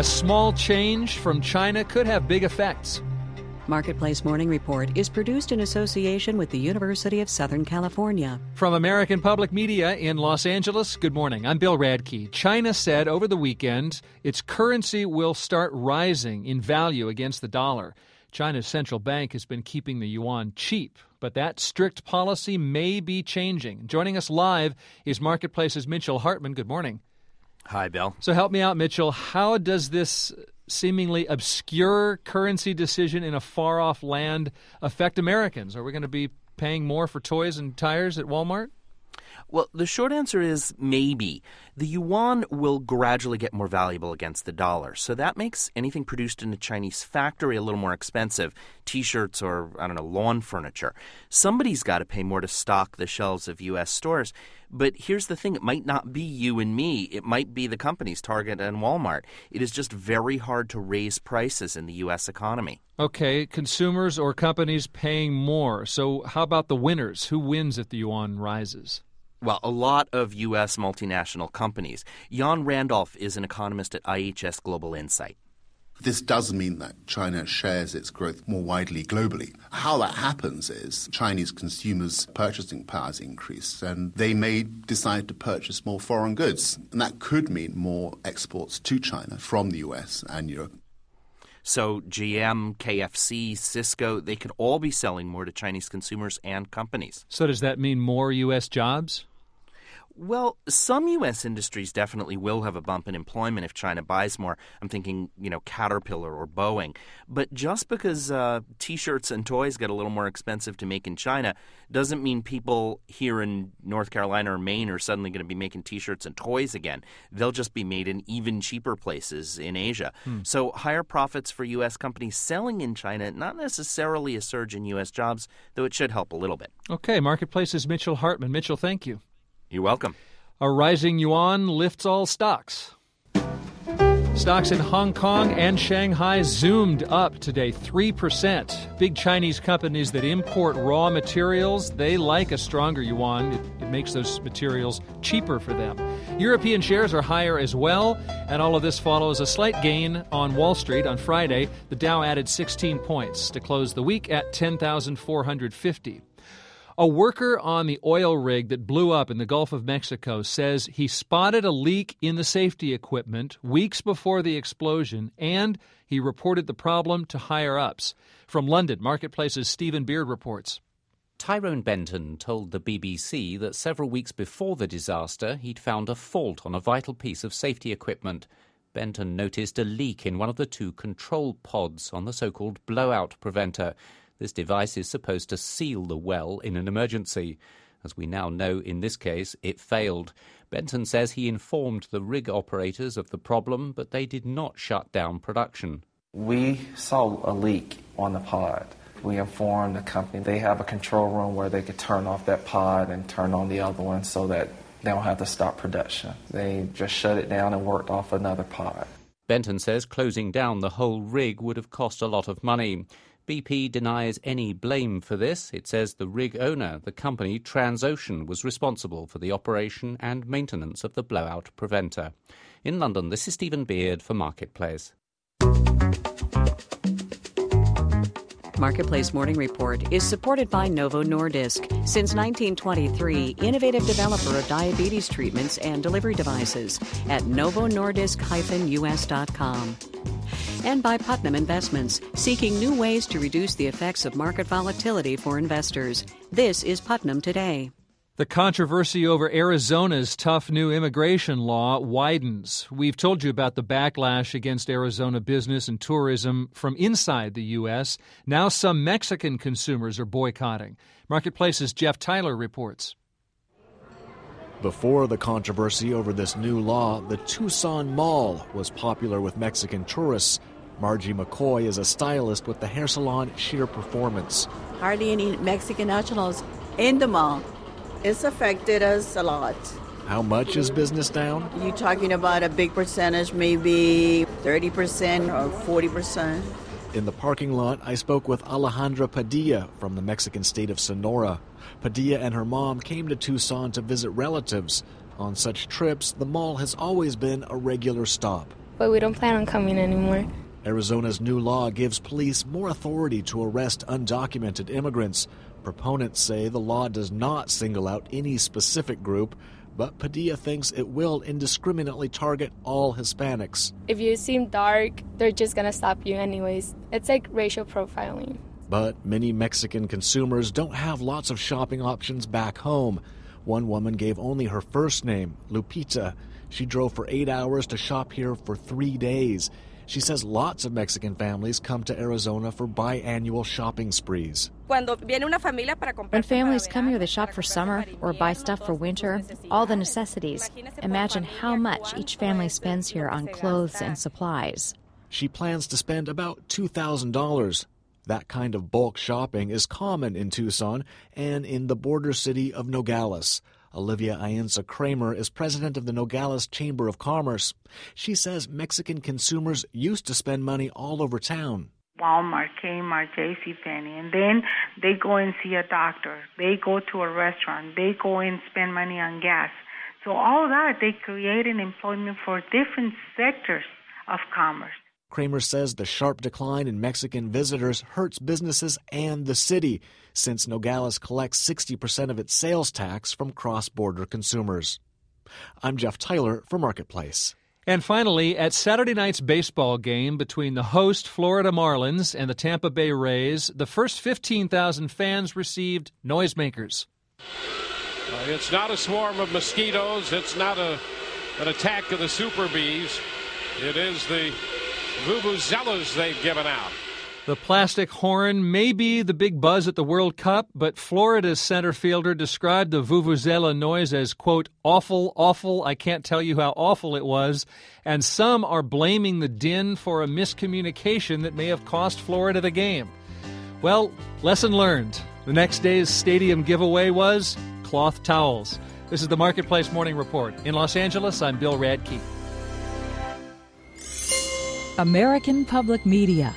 A small change from China could have big effects. Marketplace Morning Report is produced in association with the University of Southern California. From American Public Media in Los Angeles, good morning. I'm Bill Radke. China said over the weekend its currency will start rising in value against the dollar. China's central bank has been keeping the yuan cheap, but that strict policy may be changing. Joining us live is Marketplace's Mitchell Hartman. Good morning. Hi, Bill. So help me out, Mitchell. How does this seemingly obscure currency decision in a far-off land affect Americans? Are we going to be paying more for toys and tires at Walmart? Well, the short answer is maybe. The yuan will gradually get more valuable against the dollar, so that makes anything produced in a Chinese factory a little more expensive. T-shirts or, lawn furniture. Somebody's got to pay more to stock the shelves of U.S. stores. But here's the thing, it might not be you and me. It might be the companies, Target and Walmart. It is just very hard to raise prices in the U.S. economy. Okay, consumers or companies paying more. So how about the winners? Who wins if the yuan rises? Well, a lot of U.S. multinational companies. Jan Randolph is an economist at IHS Global Insight. This does mean that China shares its growth more widely globally. How that happens is Chinese consumers' purchasing powers increase, and they may decide to purchase more foreign goods. And that could mean more exports to China from the U.S. and Europe. So GM, KFC, Cisco, they could all be selling more to Chinese consumers and companies. So does that mean more U.S. jobs? Well, some U.S. industries definitely will have a bump in employment if China buys more. I'm thinking, Caterpillar or Boeing. But just because T-shirts and toys get a little more expensive to make in China doesn't mean people here in North Carolina or Maine are suddenly going to be making T-shirts and toys again. They'll just be made in even cheaper places in Asia. So higher profits for U.S. companies selling in China, not necessarily a surge in U.S. jobs, though it should help a little bit. Okay, Marketplace's Mitchell Hartman. Mitchell, thank you. You're welcome. A rising yuan lifts all stocks. Stocks in Hong Kong and Shanghai zoomed up today, 3%. Big Chinese companies that import raw materials, they like a stronger yuan. It makes those materials cheaper for them. European shares are higher as well, and all of this follows a slight gain on Wall Street on Friday. The Dow added 16 points to close the week at 10,450. A worker on the oil rig that blew up in the Gulf of Mexico says he spotted a leak in the safety equipment weeks before the explosion, and he reported the problem to higher-ups. From London, Marketplace's Stephen Beard reports. Tyrone Benton told the BBC that several weeks before the disaster, he'd found a fault on a vital piece of safety equipment. Benton noticed a leak in one of the two control pods on the so-called blowout preventer. This device is supposed to seal the well in an emergency. As we now know, in this case, it failed. Benton says he informed the rig operators of the problem, but they did not shut down production. We saw a leak on the pod. We informed the company they have a control room where they could turn off that pod and turn on the other one so that they don't have to stop production. They just shut it down and worked off another pod. Benton says closing down the whole rig would have cost a lot of money. BP denies any blame for this. It says the rig owner, the company Transocean, was responsible for the operation and maintenance of the blowout preventer. In London, this is Stephen Beard for Marketplace. Marketplace Morning Report is supported by Novo Nordisk. Since 1923, innovative developer of diabetes treatments and delivery devices at novonordisk-us.com. And by Putnam Investments, seeking new ways to reduce the effects of market volatility for investors. This is Putnam Today. The controversy over Arizona's tough new immigration law widens. We've told you about the backlash against Arizona business and tourism from inside the U.S. Now some Mexican consumers are boycotting. Marketplace's Jeff Tyler reports. Before the controversy over this new law, the Tucson Mall was popular with Mexican tourists. Margie McCoy is a stylist with the hair salon Sheer Performance. Hardly any Mexican nationals in the mall. It's affected us a lot. How much is business down? You're talking about a big percentage, maybe 30% or 40%. In the parking lot, I spoke with Alejandra Padilla from the Mexican state of Sonora. Padilla and her mom came to Tucson to visit relatives. On such trips, the mall has always been a regular stop. but we don't plan on coming anymore. Arizona's new law gives police more authority to arrest undocumented immigrants. Proponents say the law does not single out any specific group, but Padilla thinks it will indiscriminately target all Hispanics. If you seem dark, they're just going to stop you anyways. It's like racial profiling. But many Mexican consumers don't have lots of shopping options back home. One woman gave only her first name, Lupita. She drove for 8 hours to shop here for 3 days. She says lots of Mexican families come to Arizona for biannual shopping sprees. When families come here, they shop for summer or buy stuff for winter, all the necessities. Imagine how much each family spends here on clothes and supplies. She plans to spend about $2,000. That kind of bulk shopping is common in Tucson and in the border city of Nogales. Olivia Ayenza Kramer is president of the Nogales Chamber of Commerce. She says Mexican consumers used to spend money all over town. Walmart, Kmart, JCPenney, and then they go and see a doctor. They go to a restaurant. They go and spend money on gas. So all that, they create an employment for different sectors of commerce. Kramer says the sharp decline in Mexican visitors hurts businesses and the city, since Nogales collects 60% of its sales tax from cross-border consumers. I'm Jeff Tyler for Marketplace. And finally, at Saturday night's baseball game between the host Florida Marlins and the Tampa Bay Rays, the first 15,000 fans received noisemakers. It's not a swarm of mosquitoes. It's not an attack of the super bees. It is the vuvuzelas they've given out. The plastic horn may be the big buzz at the World Cup, but Florida's center fielder described the vuvuzela noise as, quote, awful, awful. I can't tell you how awful it was. And some are blaming the din for a miscommunication that may have cost Florida the game. Well, lesson learned. The next day's stadium giveaway was cloth towels. This is the Marketplace Morning Report. In Los Angeles, I'm Bill Radke. American Public Media.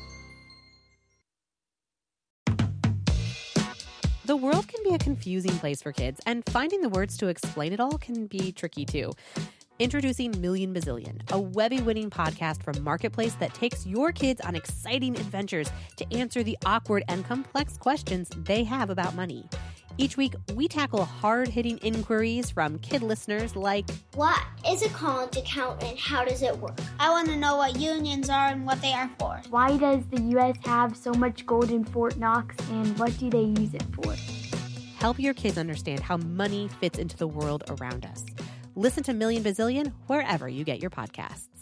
The world can be a confusing place for kids, and finding the words to explain it all can be tricky too. Introducing Million Bazillion, a Webby-winning podcast from Marketplace that takes your kids on exciting adventures to answer the awkward and complex questions they have about money. Each week, we tackle hard-hitting inquiries from kid listeners like, what is a college account and how does it work? I want to know what unions are and what they are for. Why does the U.S. have so much gold in Fort Knox and what do they use it for? Help your kids understand how money fits into the world around us. Listen to Million Bazillion wherever you get your podcasts.